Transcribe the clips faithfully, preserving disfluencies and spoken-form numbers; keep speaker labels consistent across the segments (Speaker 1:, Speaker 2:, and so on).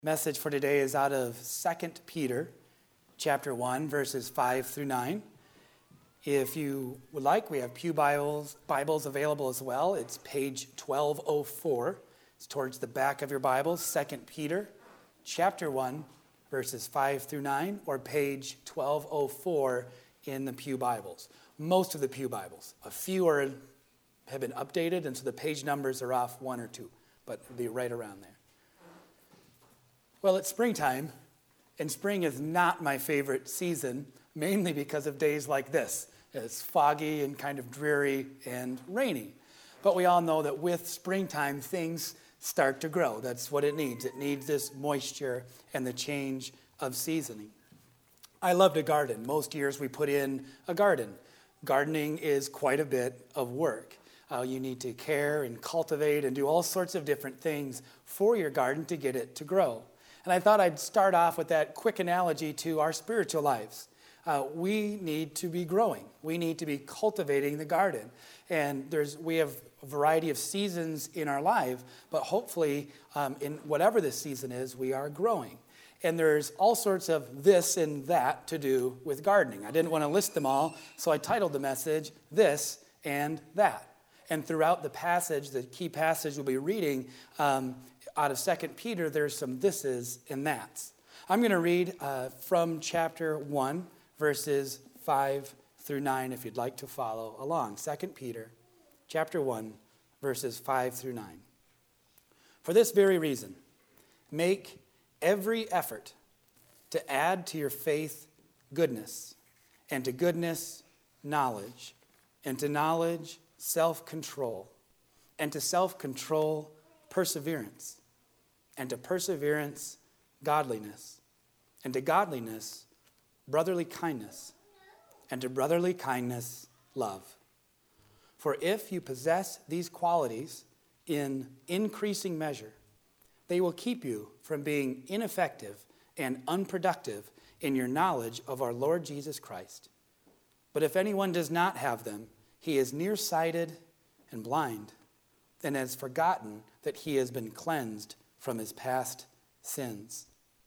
Speaker 1: Message for today is out of Second Peter chapter one, verses five through nine. If you would like, we have Pew Bibles, Bibles available as well. It's page twelve oh four. It's towards the back of your Bibles, Second Peter chapter one, verses five through nine, or page twelve oh four in the Pew Bibles. Most of the Pew Bibles. A few are have been updated, and so the page numbers are off one or two, but it'll be right around there. Well, it's springtime, and spring is not my favorite season, mainly because of days like this. It's foggy and kind of dreary and rainy. But we all know that with springtime, things start to grow. That's what it needs. It needs this moisture and the change of seasoning. I love to garden. Most years we put in a garden. Gardening is quite a bit of work. Uh, you need to care and cultivate and do all sorts of different things for your garden to get it to grow. And I thought I'd start off with that quick analogy to our spiritual lives. Uh, we need to be growing. We need to be cultivating the garden. And there's we have a variety of seasons in our life, but hopefully um, in whatever this season is, we are growing. And there's all sorts of this and that to do with gardening. I didn't want to list them all, so I titled the message, This and That. And throughout the passage, the key passage we'll be reading, um, out of Second Peter, there's some thises and that's. I'm going to read uh, from chapter one, verses five through nine, if you'd like to follow along. Second Peter, chapter one, verses five through nine. For this very reason, make every effort to add to your faith goodness, and to goodness, knowledge, and to knowledge, self-control, and to self-control, perseverance, and to perseverance, godliness, and to godliness, brotherly kindness, and to brotherly kindness, love. For if you possess these qualities in increasing measure, they will keep you from being ineffective and unproductive in your knowledge of our Lord Jesus Christ. But if anyone does not have them, he is nearsighted and blind, and has forgotten that he has been cleansed from his past sins.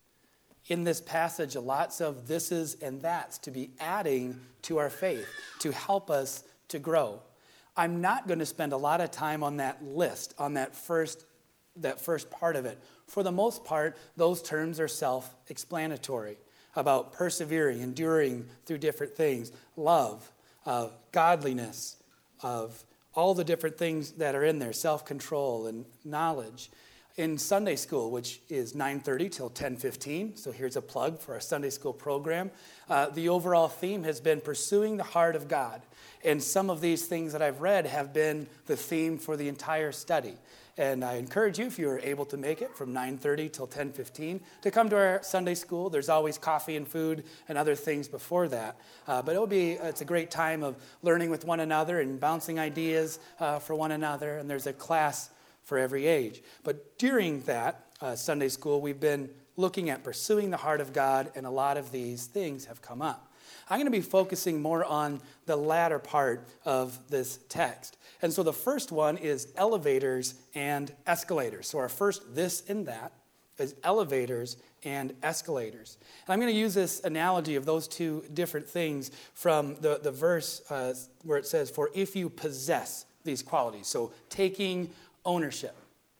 Speaker 1: In this passage, lots of thises and that's to be adding to our faith, to help us to grow. I'm not going to spend a lot of time on that list, on that first, that first part of it. For the most part, those terms are self-explanatory about persevering, enduring through different things, love, uh, godliness, of all the different things that are in there, self-control and knowledge. In Sunday school, which is nine thirty till ten fifteen, so here's a plug for our Sunday school program, uh, the overall theme has been pursuing the heart of God. And some of these things that I've read have been the theme for the entire study. And I encourage you, if you are able to make it from nine thirty till ten fifteen, to come to our Sunday school. There's always coffee and food and other things before that. Uh, but it'll be, it's a great time of learning with one another and bouncing ideas uh, for one another. And there's a class for every age. But during that uh, Sunday school, we've been looking at pursuing the heart of God, and a lot of these things have come up. I'm going to be focusing more on the latter part of this text. And so the first one is elevators and escalators. So our first this and that is elevators and escalators. And I'm going to use this analogy of those two different things from the, the verse uh, where it says, for if you possess these qualities. So taking ownership.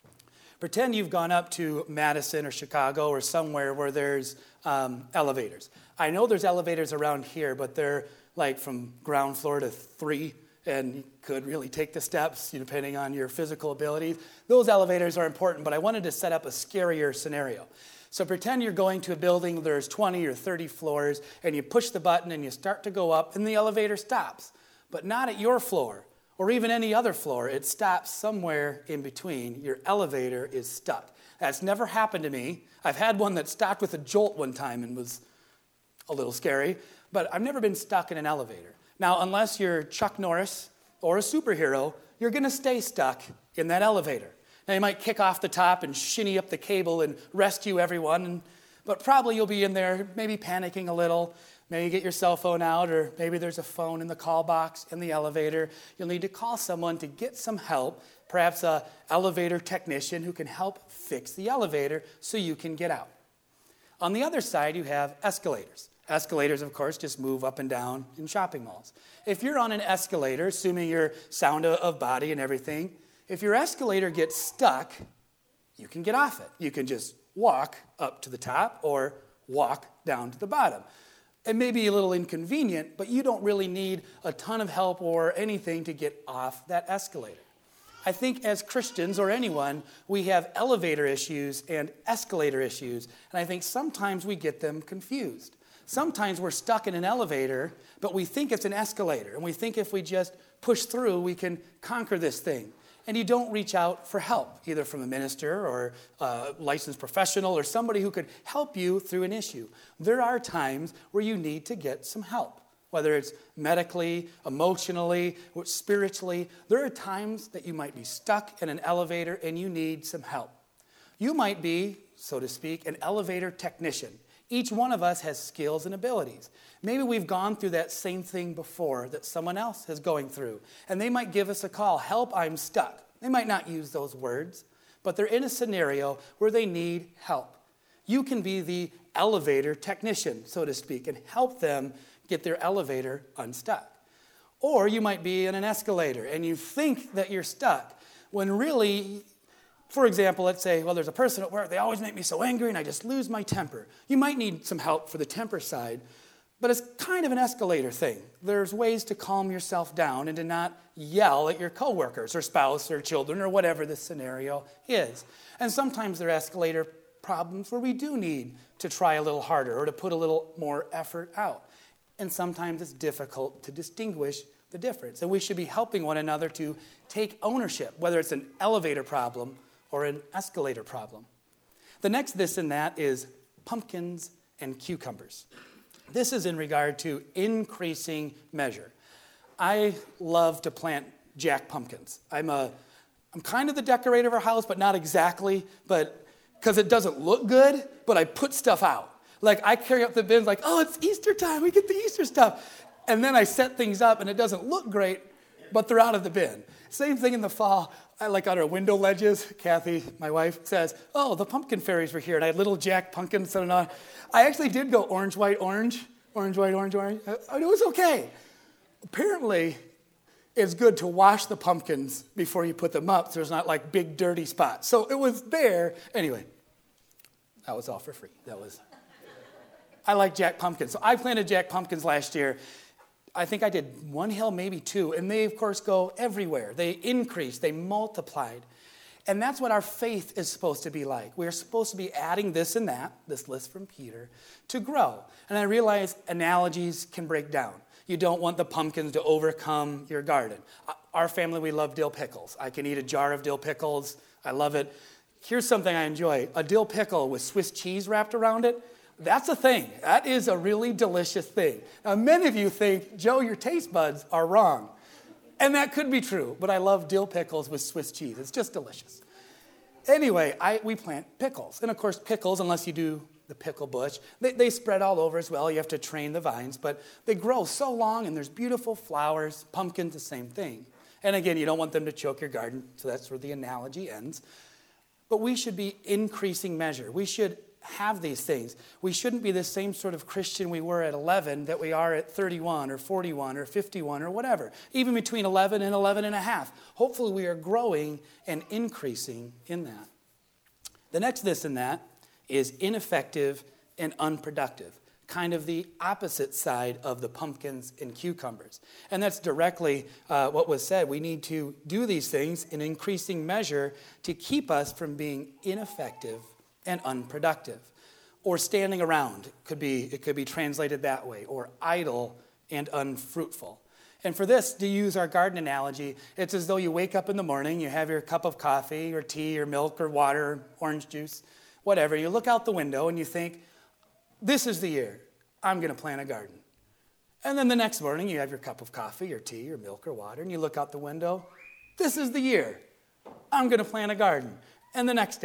Speaker 1: Pretend you've gone up to Madison or Chicago or somewhere where there's um, elevators. I know there's elevators around here, but they're like from ground floor to three, and you could really take the steps depending on your physical abilities. Those elevators are important, but I wanted to set up a scarier scenario. So pretend you're going to a building, there's twenty or thirty floors, and you push the button and you start to go up, and the elevator stops, but not at your floor or even any other floor. It stops somewhere in between. Your elevator is stuck. That's never happened to me. I've had one that stopped with a jolt one time and was a little scary, but I've never been stuck in an elevator. Now, unless you're Chuck Norris or a superhero, you're going to stay stuck in that elevator. Now, you might kick off the top and shinny up the cable and rescue everyone, and, but probably you'll be in there maybe panicking a little. Maybe you get your cell phone out, or maybe there's a phone in the call box in the elevator. You'll need to call someone to get some help, perhaps an elevator technician who can help fix the elevator so you can get out. On the other side, you have escalators. Escalators, of course, just move up and down in shopping malls. If you're on an escalator, assuming you're sound of body and everything, if your escalator gets stuck, you can get off it. You can just walk up to the top or walk down to the bottom. It may be a little inconvenient, but you don't really need a ton of help or anything to get off that escalator. I think as Christians or anyone, we have elevator issues and escalator issues, and I think sometimes we get them confused. Sometimes we're stuck in an elevator, but we think it's an escalator, and we think if we just push through, we can conquer this thing. And you don't reach out for help, either from a minister or a licensed professional or somebody who could help you through an issue. There are times where you need to get some help, whether it's medically, emotionally, or spiritually. There are times that you might be stuck in an elevator and you need some help. You might be, so to speak, an elevator technician. Each one of us has skills and abilities. Maybe we've gone through that same thing before that someone else is going through, and they might give us a call, "Help, I'm stuck." They might not use those words, but they're in a scenario where they need help. You can be the elevator technician, so to speak, and help them get their elevator unstuck. Or you might be in an escalator, and you think that you're stuck, when really, for example, let's say, well, there's a person at work, they always make me so angry and I just lose my temper. You might need some help for the temper side, but it's kind of an escalator thing. There's ways to calm yourself down and to not yell at your coworkers or spouse or children or whatever the scenario is. And sometimes there are escalator problems where we do need to try a little harder or to put a little more effort out. And sometimes it's difficult to distinguish the difference. And we should be helping one another to take ownership, whether it's an elevator problem or an escalator problem. The next this and that is pumpkins and cucumbers. This is in regard to increasing measure. I love to plant jack pumpkins. I'm a, I'm kind of the decorator of our house, but not exactly, but because it doesn't look good, but I put stuff out. Like I carry up the bins like, oh, it's Easter time, we get the Easter stuff. And then I set things up and it doesn't look great, but they're out of the bin. Same thing in the fall. I like on our window ledges, Kathy, my wife, says, oh, the pumpkin fairies were here. And I had little jack pumpkins sitting on. I actually did go orange, white, orange. Orange, white, orange, orange. It was okay. Apparently, it's good to wash the pumpkins before you put them up so there's not like big dirty spots. So it was there. Anyway, that was all for free. That was, I like jack pumpkins. So I planted jack pumpkins last year. I think I did one hill, maybe two, and they, of course, go everywhere. They increased, they multiplied. And that's what our faith is supposed to be like. We're supposed to be adding this and that, this list from Peter, to grow. And I realize analogies can break down. You don't want the pumpkins to overcome your garden. Our family, we love dill pickles. I can eat a jar of dill pickles. I love it. Here's something I enjoy. A dill pickle with Swiss cheese wrapped around it. That's a thing. That is a really delicious thing. Now, many of you think, Joe, your taste buds are wrong. And that could be true, but I love dill pickles with Swiss cheese. It's just delicious. Anyway, I, we plant pickles. And of course, pickles, unless you do the pickle bush, they, they spread all over as well. You have to train the vines, but they grow so long and there's beautiful flowers. Pumpkins, the same thing. And again, you don't want them to choke your garden, so that's where the analogy ends. But we should be increasing measure. We should have these things. We shouldn't be the same sort of Christian we were at eleven that we are at thirty-one or forty-one or fifty-one or whatever. Even between eleven and eleven and a half. Hopefully we are growing and increasing in that. The next this and that is ineffective and unproductive. Kind of the opposite side of the pumpkins and cucumbers. And that's directly uh, what was said. We need to do these things in increasing measure to keep us from being ineffective and unproductive, or standing around. It could be, it could be translated that way, or idle and unfruitful. And for this, to use our garden analogy, it's as though you wake up in the morning, you have your cup of coffee or tea or milk or water, or orange juice, whatever. You look out the window and you think, this is the year. I'm going to plant a garden. And then the next morning, you have your cup of coffee or tea or milk or water, and you look out the window. This is the year. I'm going to plant a garden. And the next day,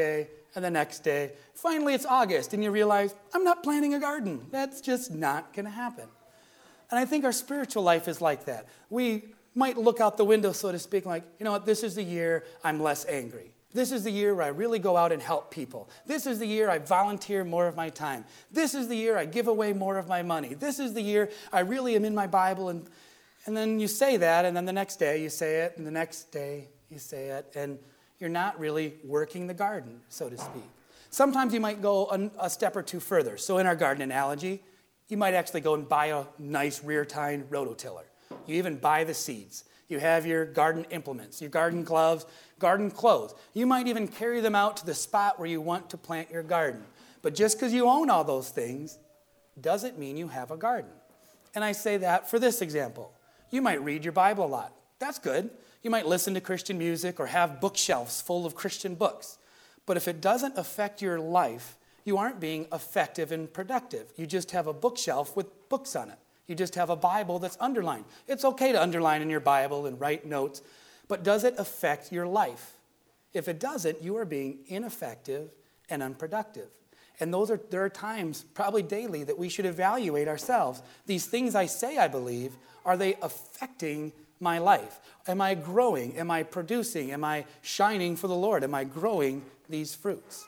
Speaker 1: and the next day. Finally, it's August, and you realize, I'm not planting a garden. That's just not going to happen. And I think our spiritual life is like that. We might look out the window, so to speak, like, you know what, this is the year I'm less angry. This is the year where I really go out and help people. This is the year I volunteer more of my time. This is the year I give away more of my money. This is the year I really am in my Bible. And, and then you say that, and then the next day you say it, and the next day you say it, and you're not really working the garden, so to speak. Sometimes you might go a, a step or two further. So in our garden analogy, you might actually go and buy a nice rear-tine rototiller. You even buy the seeds. You have your garden implements, your garden gloves, garden clothes. You might even carry them out to the spot where you want to plant your garden. But just because you own all those things doesn't mean you have a garden. And I say that for this example. You might read your Bible a lot. That's good. You might listen to Christian music or have bookshelves full of Christian books. But if it doesn't affect your life, you aren't being effective and productive. You just have a bookshelf with books on it. You just have a Bible that's underlined. It's okay to underline in your Bible and write notes, but does it affect your life? If it doesn't, you are being ineffective and unproductive. And those are there are times, probably daily, that we should evaluate ourselves. These things I say I believe, are they affecting my life? Am I growing? Am I producing? Am I shining for the Lord? Am I growing these fruits?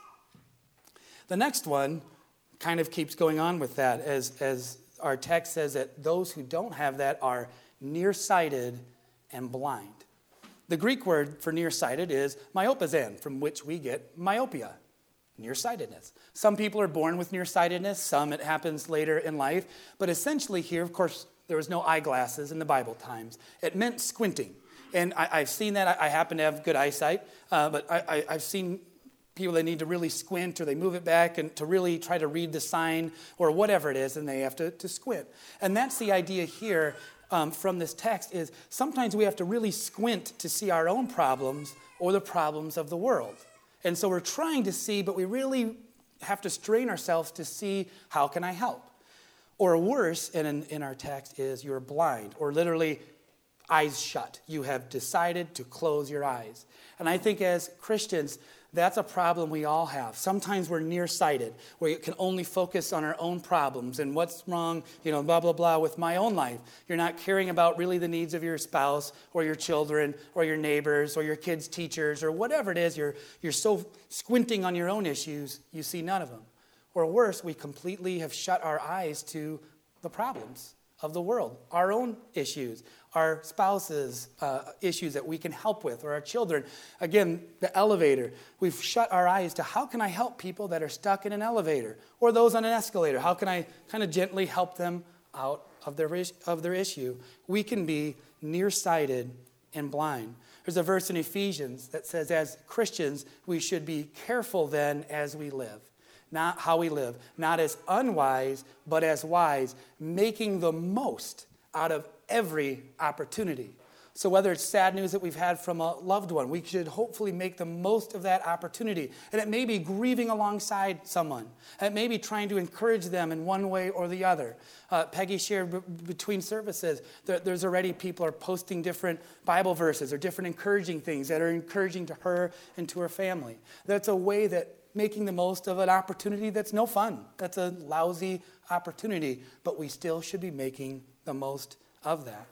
Speaker 1: The next one kind of keeps going on with that as, as our text says that those who don't have that are nearsighted and blind. The Greek word for nearsighted is myopazan, from which we get myopia, nearsightedness. Some people are born with nearsightedness, some it happens later in life, but essentially here, of course, there was no eyeglasses in the Bible times. It meant squinting. And I, I've seen that. I, I happen to have good eyesight, uh, but I, I, I've seen people that need to really squint, or they move it back and to really try to read the sign or whatever it is, and they have to, to squint. And that's the idea here um, from this text is sometimes we have to really squint to see our own problems or the problems of the world. And so we're trying to see, but we really have to strain ourselves to see, how can I help? Or worse, in, in our text, is you're blind, or literally eyes shut. You have decided to close your eyes. And I think as Christians, that's a problem we all have. Sometimes we're nearsighted, where you can only focus on our own problems and what's wrong, you know, blah, blah, blah, with my own life. You're not caring about really the needs of your spouse or your children or your neighbors or your kids' teachers or whatever it is. You're, you're so squinting on your own issues, you see none of them. Or worse, we completely have shut our eyes to the problems of the world, our own issues, our spouses' uh, issues that we can help with, or our children. Again, the elevator. We've shut our eyes to how can I help people that are stuck in an elevator, or those on an escalator? How can I kind of gently help them out of their, of their issue? We can be nearsighted and blind. There's a verse in Ephesians that says, as Christians, we should be careful then as we live. Not how we live, not as unwise, but as wise, making the most out of every opportunity. So whether it's sad news that we've had from a loved one, we should hopefully make the most of that opportunity. And it may be grieving alongside someone. It may be trying to encourage them in one way or the other. Uh, Peggy shared b- between services, there, there's already people are posting different Bible verses or different encouraging things that are encouraging to her and to her family. That's a way that making the most of an opportunity that's no fun. That's a lousy opportunity, but we still should be making the most of that.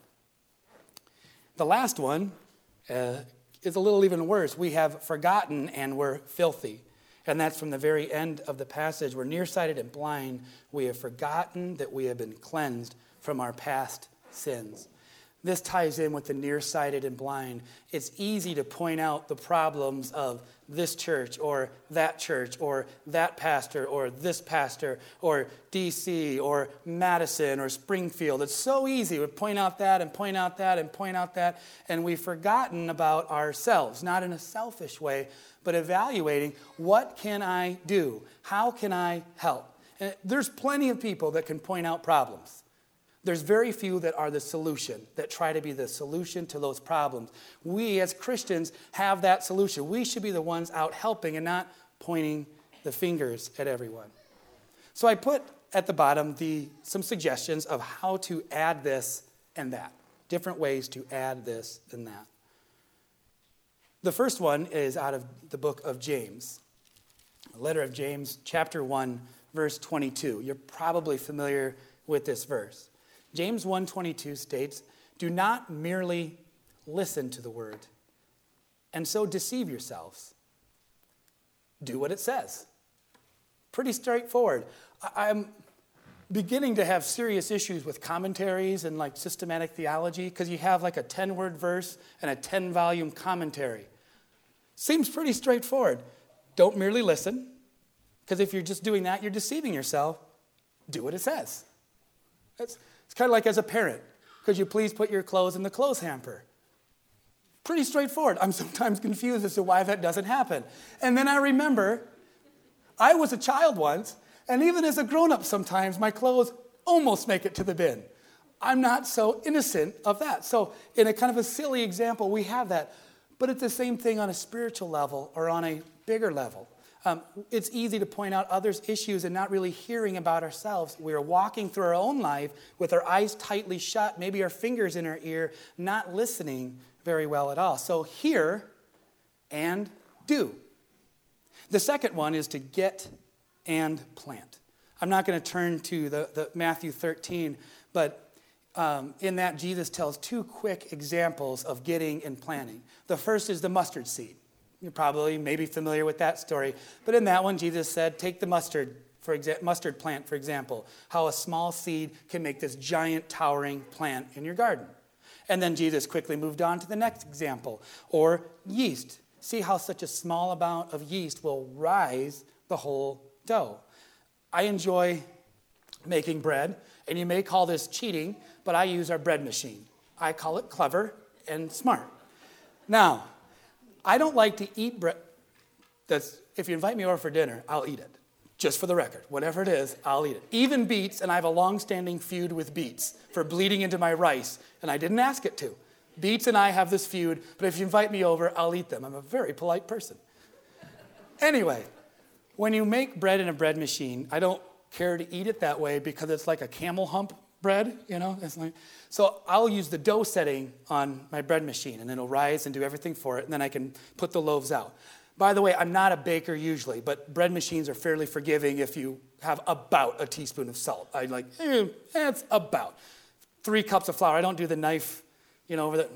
Speaker 1: The last one uh, is a little even worse. We have forgotten and we're filthy. And that's from the very end of the passage. We're nearsighted and blind. We have forgotten that we have been cleansed from our past sins. This ties in with the nearsighted and blind. It's easy to point out the problems of this church or that church or that pastor or this pastor or D C or Madison or Springfield. It's so easy to point out that and point out that and point out that. And we've forgotten about ourselves, not in a selfish way, but evaluating what can I do? How can I help? And there's plenty of people that can point out problems. There's very few that are the solution, that try to be the solution to those problems. We as Christians have that solution. We should be the ones out helping and not pointing the fingers at everyone. So I put at the bottom the some suggestions of how to add this and that, different ways to add this and that. The first one is out of the book of James. The letter of James, chapter one, verse twenty-two. You're probably familiar with this verse. James one twenty-two states, "Do not merely listen to the word and so deceive yourselves. Do what it says." Pretty straightforward. I'm beginning to have serious issues with commentaries and like systematic theology because you have like a ten-word verse and a ten-volume commentary. Seems pretty straightforward. Don't merely listen, because if you're just doing that, you're deceiving yourself. Do what it says. It's, it's kind of like as a parent. Could you please put your clothes in the clothes hamper? Pretty straightforward. I'm sometimes confused as to why that doesn't happen. And then I remember I was a child once, and even as a grown-up sometimes, my clothes almost make it to the bin. I'm not so innocent of that. So in a kind of a silly example, we have that. But it's the same thing on a spiritual level or on a bigger level. Um, it's easy to point out others' issues and not really hearing about ourselves. We are walking through our own life with our eyes tightly shut, maybe our fingers in our ear, not listening very well at all. So hear and do. The second one is to get and plant. I'm not going to turn to the, the Matthew thirteen, but um, in that Jesus tells two quick examples of getting and planting. The first is the mustard seed. You're probably maybe familiar with that story. But in that one, Jesus said, take the mustard, for exa- mustard plant, for example, how a small seed can make this giant towering plant in your garden. And then Jesus quickly moved on to the next example, or yeast. See how such a small amount of yeast will rise the whole dough. I enjoy making bread, and you may call this cheating, but I use our bread machine. I call it clever and smart. Now, I don't like to eat bread. That's, if you invite me over for dinner, I'll eat it. Just for the record. Whatever it is, I'll eat it. Even beets, and I have a long-standing feud with beets for bleeding into my rice, and I didn't ask it to. Beets and I have this feud, but if you invite me over, I'll eat them. I'm a very polite person. Anyway, when you make bread in a bread machine, I don't care to eat it that way because it's like a camel hump bread, you know? It's like, so I'll use the dough setting on my bread machine, and it'll rise and do everything for it, and then I can put the loaves out. By the way, I'm not a baker usually, but bread machines are fairly forgiving if you have about a teaspoon of salt. I like, eh, it's about. Three cups of flour. I don't do the knife, you know, over the,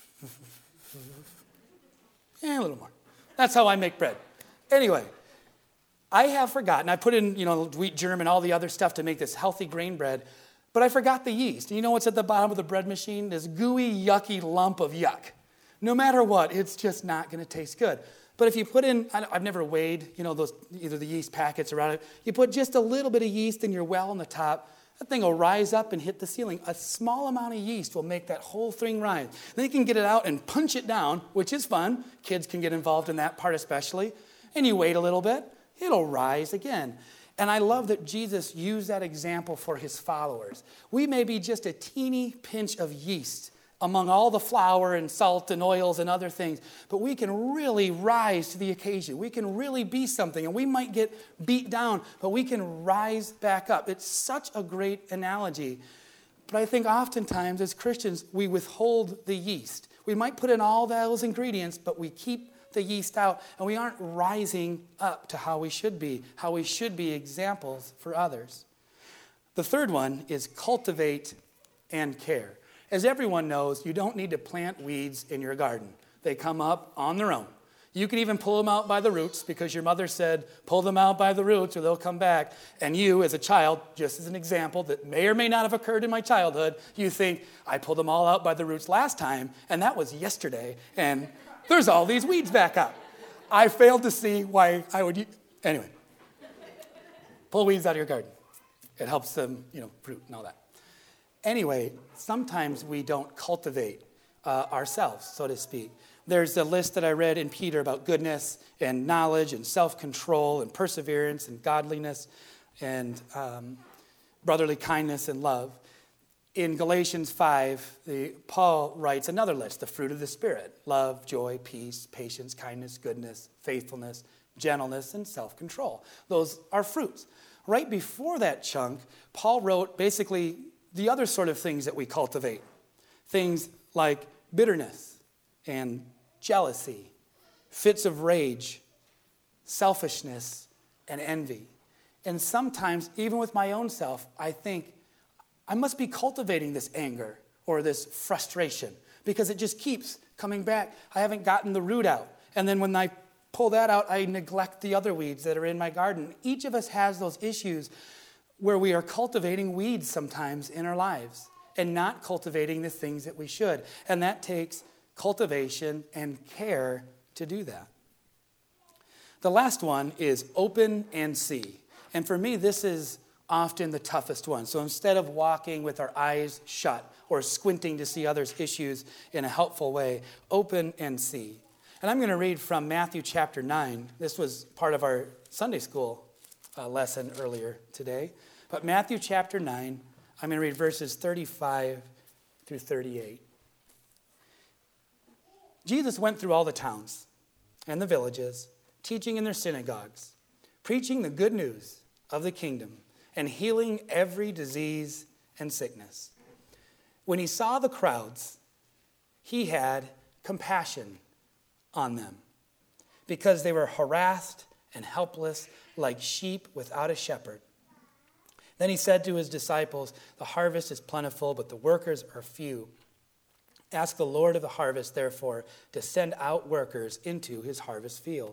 Speaker 1: eh, a little more. That's how I make bread. Anyway, I have forgotten. I put in, you know, wheat germ and all the other stuff to make this healthy grain bread, but I forgot the yeast. And you know what's at the bottom of the bread machine? This gooey, yucky lump of yuck. No matter what, it's just not going to taste good. But if you put in, I've never weighed, you know, those either the yeast packets around it. You put just a little bit of yeast in your well on the top, that thing will rise up and hit the ceiling. A small amount of yeast will make that whole thing rise. Then you can get it out and punch it down, which is fun. Kids can get involved in that part especially. And you wait a little bit, it'll rise again. And I love that Jesus used that example for his followers. We may be just a teeny pinch of yeast among all the flour and salt and oils and other things, but we can really rise to the occasion. We can really be something, and we might get beat down, but we can rise back up. It's such a great analogy. But I think oftentimes as Christians, we withhold the yeast. We might put in all those ingredients, but we keep the yeast out, and we aren't rising up to how we should be, how we should be examples for others. The third one is cultivate and care. As everyone knows, you don't need to plant weeds in your garden. They come up on their own. You can even pull them out by the roots because your mother said, pull them out by the roots or they'll come back. And you, as a child, just as an example that may or may not have occurred in my childhood, you think, I pulled them all out by the roots last time, and that was yesterday, and there's all these weeds back up. I failed to see why I would, anyway. Pull weeds out of your garden. It helps them, you know, fruit and all that. Anyway, sometimes we don't cultivate uh, ourselves, so to speak. There's a list that I read in Peter about goodness and knowledge and self-control and perseverance and godliness and um, brotherly kindness and love. In Galatians five, the, Paul writes another list, the fruit of the Spirit: love, joy, peace, patience, kindness, goodness, faithfulness, gentleness, and self-control. Those are fruits. Right before that chunk, Paul wrote basically the other sort of things that we cultivate. Things like bitterness and jealousy, fits of rage, selfishness, and envy. And sometimes, even with my own self, I think, I must be cultivating this anger or this frustration because it just keeps coming back. I haven't gotten the root out. And then when I pull that out, I neglect the other weeds that are in my garden. Each of us has those issues where we are cultivating weeds sometimes in our lives and not cultivating the things that we should. And that takes cultivation and care to do that. The last one is open and see. And for me, this is often the toughest one. So instead of walking with our eyes shut or squinting to see others' issues in a helpful way, open and see. And I'm going to read from Matthew chapter nine. This was part of our Sunday school uh, lesson earlier today. But Matthew chapter nine, I'm going to read verses thirty-five through thirty-eight. Jesus went through all the towns and the villages, teaching in their synagogues, preaching the good news of the kingdom, and healing every disease and sickness. When he saw the crowds, he had compassion on them, because they were harassed and helpless like sheep without a shepherd. Then he said to his disciples, "The harvest is plentiful, but the workers are few. Ask the Lord of the harvest, therefore, to send out workers into his harvest field."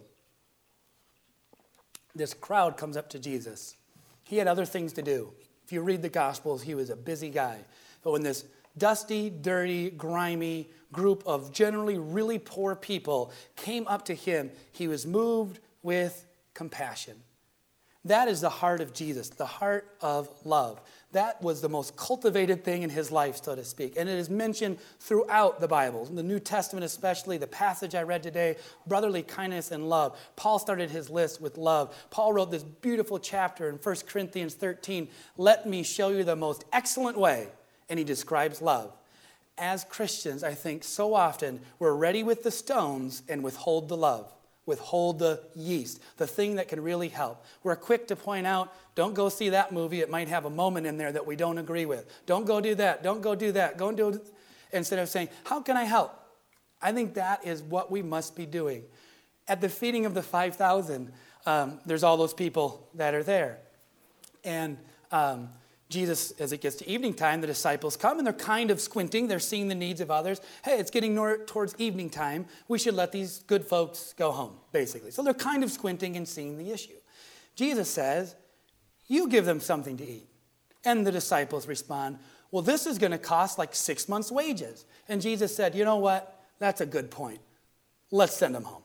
Speaker 1: This crowd comes up to Jesus. He had other things to do. If you read the Gospels, he was a busy guy. But when this dusty, dirty, grimy group of generally really poor people came up to him, he was moved with compassion. That is the heart of Jesus, the heart of love. That was the most cultivated thing in his life, so to speak. And it is mentioned throughout the Bible, in the New Testament especially, the passage I read today, brotherly kindness and love. Paul started his list with love. Paul wrote this beautiful chapter in First Corinthians thirteen, "Let me show you the most excellent way." And he describes love. As Christians, I think so often we're ready with the stones and withhold the love. Withhold the yeast, the thing that can really help. We're quick to point out, don't go see that movie. It might have a moment in there that we don't agree with. Don't go do that. Don't go do that. Go and do it. Instead of saying, how can I help? I think that is what we must be doing. At the feeding of the five thousand, um, there's all those people that are there. And um, Jesus, as it gets to evening time, the disciples come and they're kind of squinting. They're seeing the needs of others. Hey, it's getting nor- towards evening time. We should let these good folks go home, basically. So they're kind of squinting and seeing the issue. Jesus says, you give them something to eat. And the disciples respond, well, this is going to cost like six months' wages. And Jesus said, you know what? That's a good point. Let's send them home.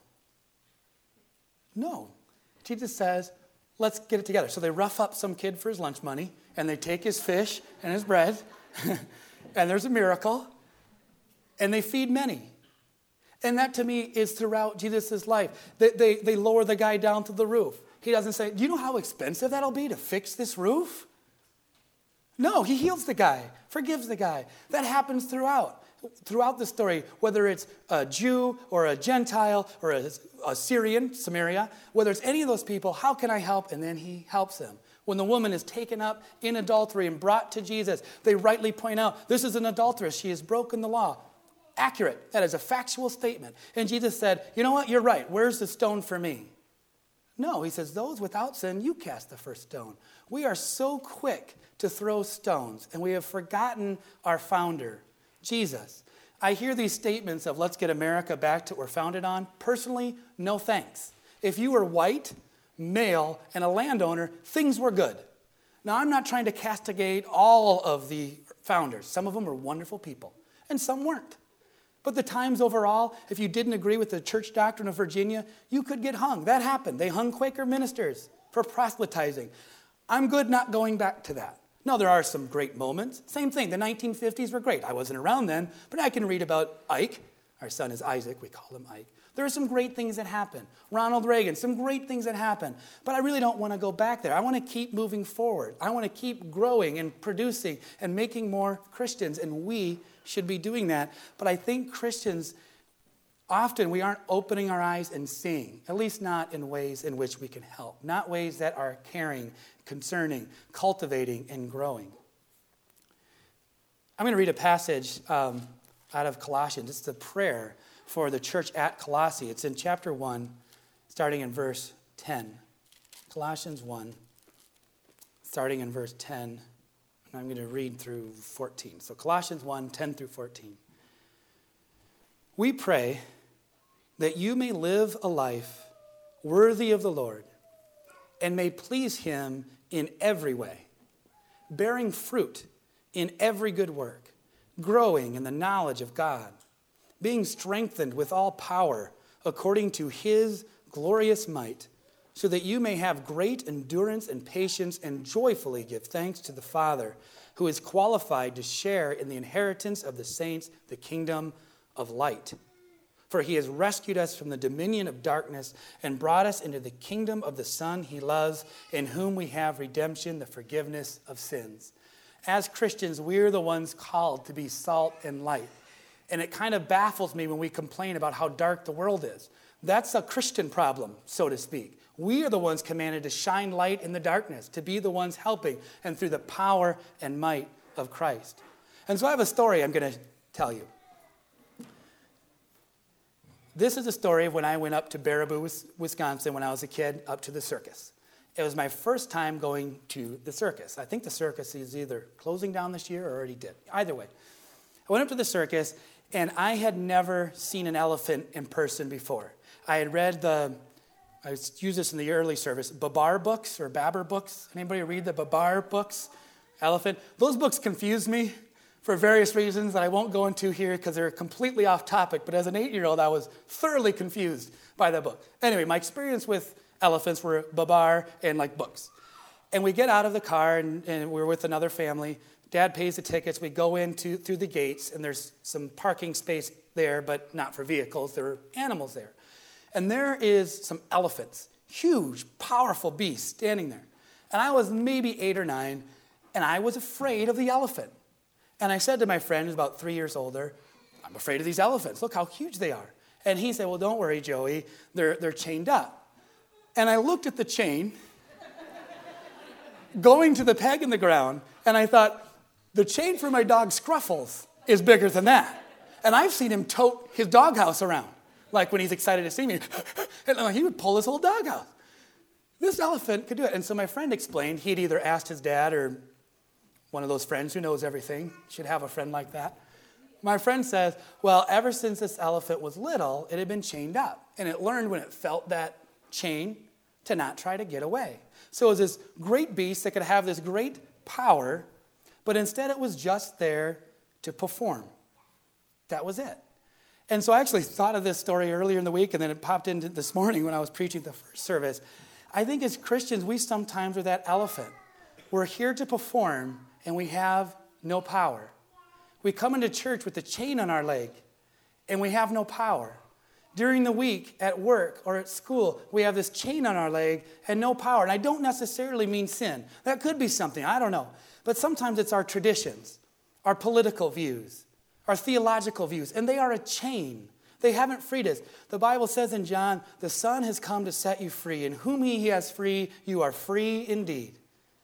Speaker 1: No. Jesus says, let's get it together. So they rough up some kid for his lunch money, and they take his fish and his bread, and there's a miracle, and they feed many. And that, to me, is throughout Jesus' life. They, they, they lower the guy down to the roof. He doesn't say, do you know how expensive that'll be to fix this roof? No, he heals the guy, forgives the guy. That happens throughout. Throughout the story, whether it's a Jew or a Gentile or a, a Syrian, Samaria, whether it's any of those people, how can I help? And then he helps them. When the woman is taken up in adultery and brought to Jesus, they rightly point out, this is an adulteress. She has broken the law. Accurate. That is a factual statement. And Jesus said, you know what? You're right. Where's the stone for me? No, he says, those without sin, you cast the first stone. We are so quick to throw stones, and we have forgotten our founder, Jesus. I hear these statements of let's get America back to what we're founded on. Personally, no thanks. If you were white, male, and a landowner, things were good. Now, I'm not trying to castigate all of the founders. Some of them were wonderful people, and some weren't. But the times overall, if you didn't agree with the church doctrine of Virginia, you could get hung. That happened. They hung Quaker ministers for proselytizing. I'm good not going back to that. No, there are some great moments. Same thing, the nineteen fifties were great. I wasn't around then, but I can read about Ike. Our son is Isaac, we call him Ike. There are some great things that happen. Ronald Reagan, some great things that happen. But I really don't want to go back there. I want to keep moving forward. I want to keep growing and producing and making more Christians, and we should be doing that. But I think Christians, often we aren't opening our eyes and seeing, at least not in ways in which we can help, not ways that are caring, concerning, cultivating, and growing. I'm going to read a passage um, out of Colossians. It's the prayer for the church at Colossae. It's in chapter one, starting in verse ten. Colossians one, starting in verse ten, and I'm going to read through fourteen. So Colossians one, ten through fourteen. We pray that you may live a life worthy of the Lord and may please him in every way, bearing fruit in every good work, growing in the knowledge of God, being strengthened with all power according to his glorious might, so that you may have great endurance and patience and joyfully give thanks to the Father, who is qualified to share in the inheritance of the saints, the kingdom of light. For he has rescued us from the dominion of darkness and brought us into the kingdom of the Son he loves, in whom we have redemption, the forgiveness of sins. As Christians, we're the ones called to be salt and light. And it kind of baffles me when we complain about how dark the world is. That's a Christian problem, so to speak. We are the ones commanded to shine light in the darkness, to be the ones helping, and through the power and might of Christ. And so I have a story I'm going to tell you. This is a story of when I went up to Baraboo, Wisconsin when I was a kid, up to the circus. It was my first time going to the circus. I think the circus is either closing down this year or already did. Either way. I went up to the circus, and I had never seen an elephant in person before. I had read the, I used this in the early service, Babar books or Babar books. Anybody read the Babar books? Elephant. Those books confused me for various reasons that I won't go into here because they're completely off topic. But as an eight-year-old, I was thoroughly confused by the book. Anyway, my experience with elephants were Babar and like books. And we get out of the car, and, and we're with another family. Dad pays the tickets. We go into through the gates, and there's some parking space there, but not for vehicles. There are animals there. And there is some elephants, huge, powerful beasts standing there. And I was maybe eight or nine, and I was afraid of the elephant. And I said to my friend, who's about three years older, I'm afraid of these elephants. Look how huge they are. And he said, well, don't worry, Joey. They're, they're chained up. And I looked at the chain going to the peg in the ground, and I thought, the chain for my dog Scruffles is bigger than that. And I've seen him tote his doghouse around, like when he's excited to see me. And he would pull his whole doghouse. This elephant could do it. And so my friend explained he'd either asked his dad or one of those friends who knows everything. Should have a friend like that. My friend says, well, ever since this elephant was little, it had been chained up. And it learned when it felt that chain to not try to get away. So it was this great beast that could have this great power, but instead it was just there to perform. That was it. And so I actually thought of this story earlier in the week, and then it popped into this morning when I was preaching the first service. I think as Christians, we sometimes are that elephant. We're here to perform, and we have no power. We come into church with a chain on our leg, and we have no power. During the week, at work or at school, we have this chain on our leg and no power. And I don't necessarily mean sin. That could be something, I don't know. But sometimes it's our traditions, our political views, our theological views, and they are a chain. They haven't freed us. The Bible says in John, the Son has come to set you free, and whom he has free, you are free indeed.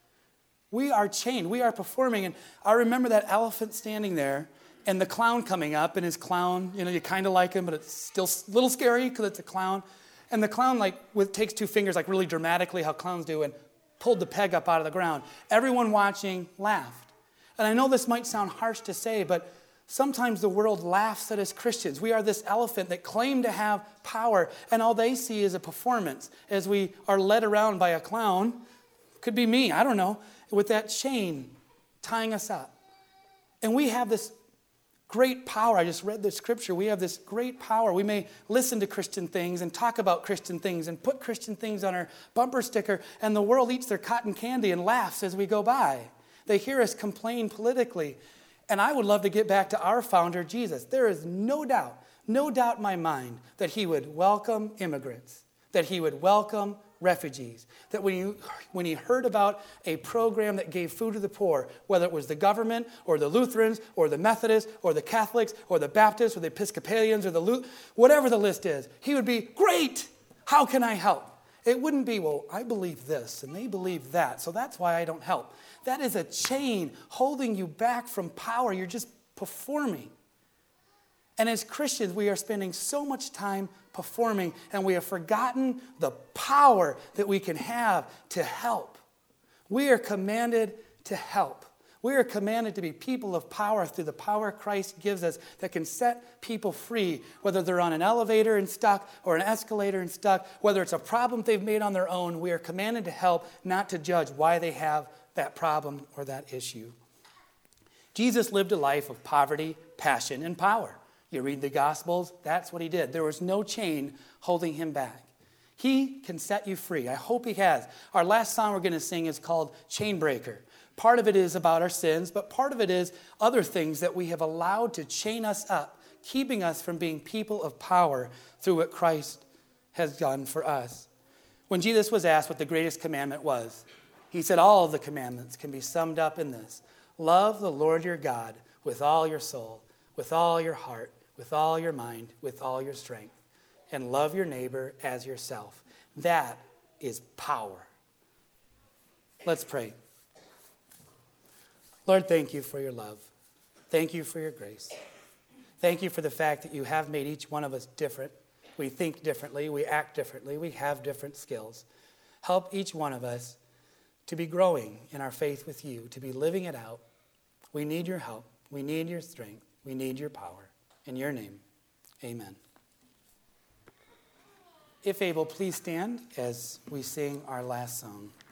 Speaker 1: We are chained. We are performing. And I remember that elephant standing there and the clown coming up, and his clown, you know, you kind of like him, but it's still a little scary because it's a clown. And the clown, like, with, takes two fingers, like really dramatically, how clowns do, and pulled the peg up out of the ground. Everyone watching laughed. And I know this might sound harsh to say, but sometimes the world laughs at us Christians. We are this elephant that claim to have power, and all they see is a performance as we are led around by a clown. Could be me, I don't know, with that chain tying us up. And we have this great power. I just read the scripture. We have this great power. We may listen to Christian things and talk about Christian things and put Christian things on our bumper sticker, and the world eats their cotton candy and laughs as we go by. They hear us complain politically. And I would love to get back to our founder, Jesus. There is no doubt, no doubt in my mind that he would welcome immigrants, that he would welcome refugees, that when, you, when he heard about a program that gave food to the poor, whether it was the government or the Lutherans or the Methodists or the Catholics or the Baptists or the Episcopalians or the Luth- whatever the list is, he would be, great, how can I help? It wouldn't be, well, I believe this and they believe that, so that's why I don't help. That is a chain holding you back from power. You're just performing. And as Christians, we are spending so much time performing, and we have forgotten the power that we can have to help. We are commanded to help. We are commanded to be people of power through the power Christ gives us that can set people free, whether they're on an elevator and stuck or an escalator and stuck, whether it's a problem they've made on their own. We are commanded to help, not to judge why they have that problem or that issue. Jesus lived a life of poverty, passion, and power. You read the Gospels, that's what he did. There was no chain holding him back. He can set you free. I hope he has. Our last song we're going to sing is called Chain Breaker. Part of it is about our sins, but part of it is other things that we have allowed to chain us up, keeping us from being people of power through what Christ has done for us. When Jesus was asked what the greatest commandment was, he said all of the commandments can be summed up in this. Love the Lord your God with all your soul, with all your heart, with all your mind, with all your strength, and love your neighbor as yourself. That is power. Let's pray. Lord, thank you for your love. Thank you for your grace. Thank you for the fact that you have made each one of us different. We think differently, we act differently, we have different skills. Help each one of us to be growing in our faith with you, to be living it out. We need your help. We need your strength. We need your power. In your name, amen. If able, please stand as we sing our last song.